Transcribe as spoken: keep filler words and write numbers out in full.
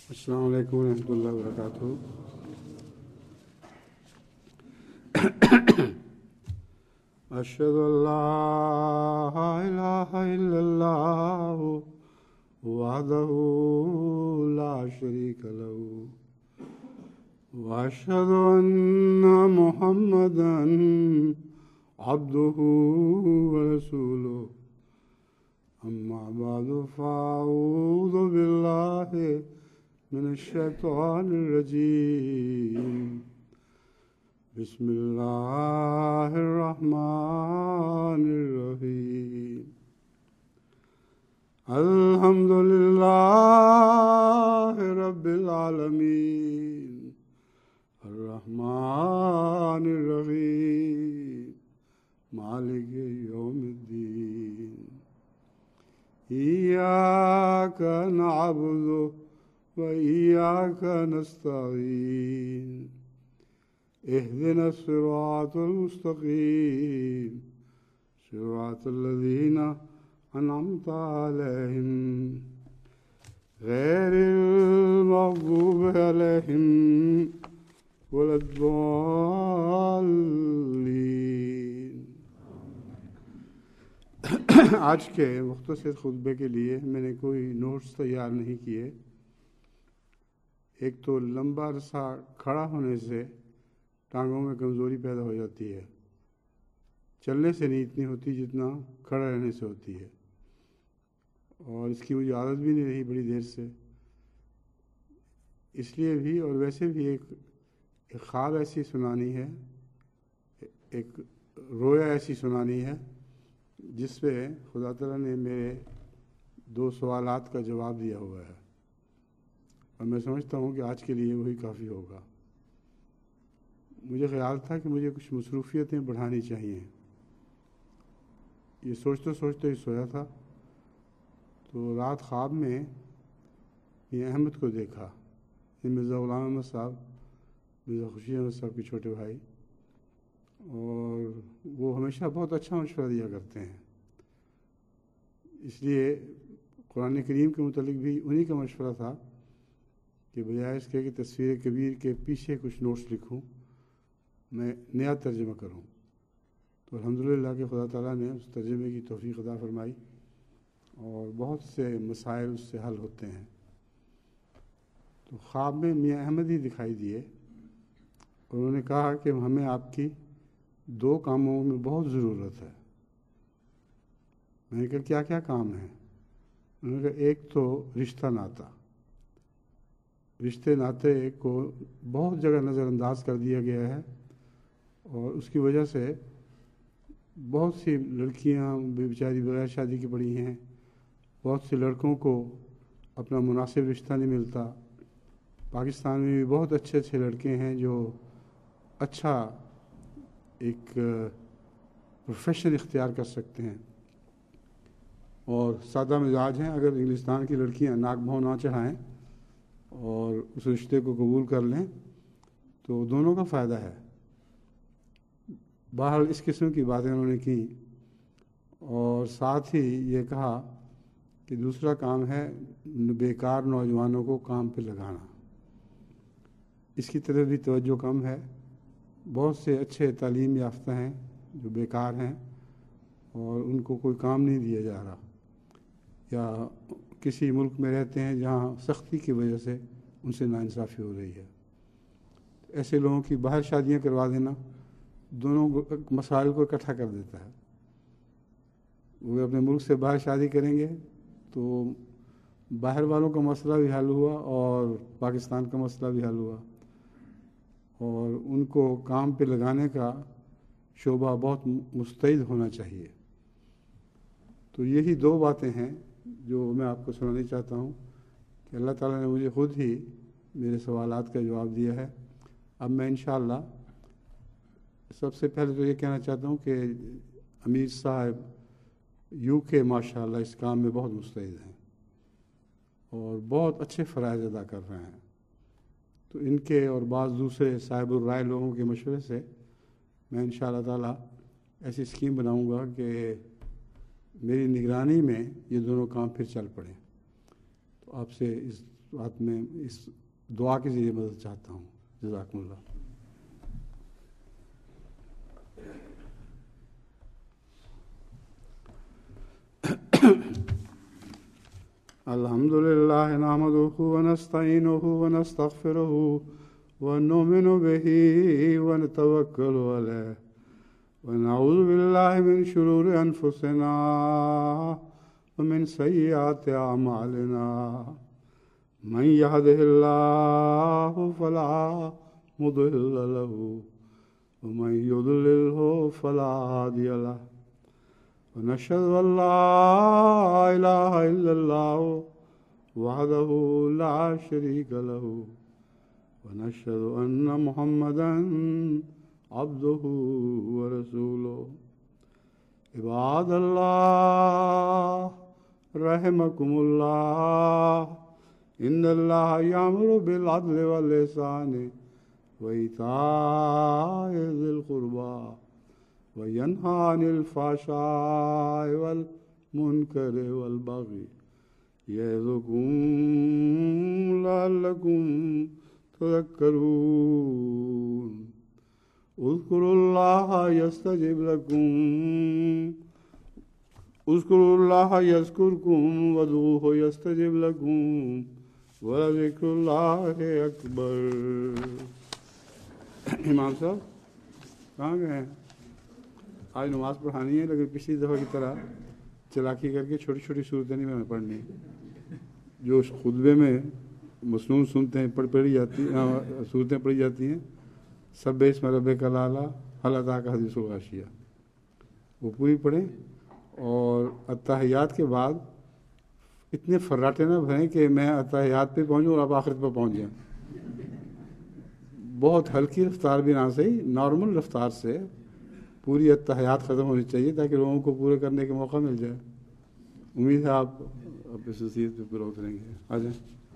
السلام علیکم ورحمۃ اللہ وبرکاتہ۔ اشہد ان لا الہ الا اللہ وحدہ لا شریک لہ واشہد ان محمدا عبدہ ورسولہ اما بعد فاعوذ باللہ من الشیطان الرجیم بسم اللہ الرحمن الرحیم الحمد للہ رب العالمین الرحمن الرحیم مالک یوم الدین ایاک نعبد وإياك نستعين اهدنا الصراط المستقيم صراط الذين أنعمت عليهم غير المغضوب عليهم ولا الضالين۔ آج کے مختصر خطبے کے لیے میں نے کوئی نوٹس تیار نہیں کیے۔ ایک تو لمبا عرصہ کھڑا ہونے سے ٹانگوں میں کمزوری پیدا ہو جاتی ہے، چلنے سے نہیں اتنی ہوتی جتنا کھڑا رہنے سے ہوتی ہے، اور اس کی مجھے عادت بھی نہیں رہی بڑی دیر سے، اس لیے بھی اور ویسے بھی ایک ایک خواب ایسی سنانی ہے، ایک رویا ایسی سنانی ہے جس پہ خدا تعالیٰ نے میرے دو سوالات کا جواب دیا ہوا ہے، اور میں سمجھتا ہوں کہ آج کے لیے وہی کافی ہوگا۔ مجھے خیال تھا کہ مجھے کچھ مصروفیتیں بڑھانی چاہیے، یہ سوچتے سوچتے ہی سویا تھا تو رات خواب میں یہ احمد کو دیکھا، یہ مرزا غلام احمد صاحب، مرزا خورشید احمد صاحب کے چھوٹے بھائی، اور وہ ہمیشہ بہت اچھا مشورہ دیا کرتے ہیں، اس لیے قرآن کریم کے متعلق بھی انہی کا مشورہ تھا کہ بجائے اس کے کہ تصویر کبیر کے پیچھے کچھ نوٹس لکھوں، میں نیا ترجمہ کروں، تو الحمدللہ کہ خدا تعالیٰ نے اس ترجمے کی توفیق عطا فرمائی اور بہت سے مسائل اس سے حل ہوتے ہیں۔ تو خواب میں میاں احمد ہی دکھائی دیے اور انہوں نے کہا کہ ہمیں آپ کی دو کاموں میں بہت ضرورت ہے۔ میں نے کہا کیا کیا کام ہیں؟ انہوں نے کہا ایک تو رشتہ ناتا، رشتے ناتے کو بہت جگہ نظر انداز کر دیا گیا ہے، اور اس کی وجہ سے بہت سی لڑکیاں بیچاری بغیر شادی کی پڑی ہیں، بہت سے لڑکوں کو اپنا مناسب رشتہ نہیں ملتا۔ پاکستان میں بھی بہت اچھے اچھے لڑکے ہیں جو اچھا ایک پروفیشن اختیار کر سکتے ہیں اور سادہ مزاج ہیں، اگر انگلستان کی لڑکیاں ناک بھون نہ چڑھائیں اور اس رشتے کو قبول کر لیں تو دونوں کا فائدہ ہے۔ بہرحال اس قسم کی باتیں انہوں نے کی، اور ساتھ ہی یہ کہا کہ دوسرا کام ہے بیکار نوجوانوں کو کام پہ لگانا، اس کی طرف بھی توجہ کم ہے۔ بہت سے اچھے تعلیم یافتہ ہیں جو بیکار ہیں اور ان کو کوئی کام نہیں دیا جا رہا، یا کسی ملک میں رہتے ہیں جہاں سختی کی وجہ سے ان سے ناانصافی ہو رہی ہے۔ ایسے لوگوں کی باہر شادیاں کروا دینا دونوں مسائل کو اکٹھا کر دیتا ہے۔ وہ اپنے ملک سے باہر شادی کریں گے تو باہر والوں کا مسئلہ بھی حل ہوا اور پاکستان کا مسئلہ بھی حل ہوا، اور ان کو کام پہ لگانے کا شعبہ بہت مستعد ہونا چاہیے۔ تو یہی دو باتیں ہیں جو میں آپ کو سنانا چاہتا ہوں کہ اللہ تعالیٰ نے مجھے خود ہی میرے سوالات کا جواب دیا ہے۔ اب میں انشاءاللہ سب سے پہلے تو یہ کہنا چاہتا ہوں کہ امیر صاحب یو کے ماشاءاللہ اس کام میں بہت مستعد ہیں اور بہت اچھے فرائض ادا کر رہے ہیں، تو ان کے اور بعض دوسرے صاحب الرائے لوگوں کے مشورے سے میں انشاءاللہ تعالی ایسی اسکیم بناؤں گا کہ میری نگرانی میں یہ دونوں کام پھر چل پڑیں۔ تو آپ سے اس بات میں اس دعا کے ذریعے مدد چاہتا ہوں. جزاکم اللہ. الحمد للہ نحمدہ ونستعینہ ونستغفرہ ونؤمن بہ ونتوکل علیہ ونعوذ باللہ من شرور انفسنا ومن سیئات اعمالنا من یہدہ اللہ فلا مضل لہ ومن یضللہ فلا ہادی لہ ونشهد أن لا إله إلا الله وحده لا شريك له ونشهد أن محمدا عبده ورسوله. عباد الله رحمكم الله إن الله يأمر بالعدل والإحسان وإيتاء ذي القربى وَيَنْهَى عَنِ الْفَحْشَاءِ وَالْمُنكَرِ وَالْبَغْيِ يَعِظُكُمْ لَعَلَّكُمْ تَذَكَّرُونَ. اذْكُرُوا اللَّهَ يَسْتَجِبْ لَكُمْ اذْكُرُوا اللَّهَ يَذْكُرْكُمْ وَادْعُوهُ يَسْتَجِبْ لَكُمْ وَلَذِكْرُ اللَّهِ أَكْبَرُ. امام صاحب کہاں گئے ہیں؟ آج نماز پڑھانی ہے لیکن پچھلی دفعہ کی طرح چلاکی کر کے چھوٹی چھوٹی صورتیں نہیں میں پڑھنی. جو خطبے میں مسنون سنتے ہیں پڑھ پڑھی جاتی صورتیں پڑھی جاتی ہیں، سب اسم ربک الاعلی هل اتاک حدیث الغاشیہ، وہ پوری پڑھیں. اور اتحیات کے بعد اتنے فراٹے نہ بھریں کہ میں اتحیات پہ پہنچوں اور آپ آخرت پہ پہنچ جائیں. بہت ہلکی رفتار بھی نہ صحیح، نارمل رفتار سے پوری اتحیات ختم ہونی چاہیے تاکہ لوگوں کو پورے کرنے کا موقع مل جائے. امید ہے آپ اس نصیحت پہ پورا اتریں گے. آ جائیں.